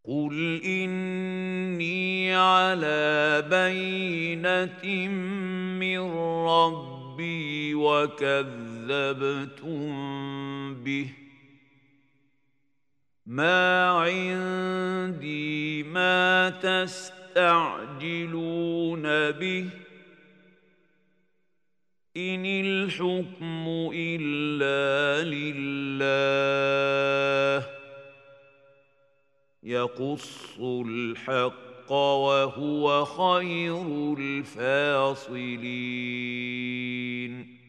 قل إني على بينة من ربي وكذبتم به ما عندي ما تستعجلون به إن الحكم إلا لله يقص الحق وهو خير الفاصلين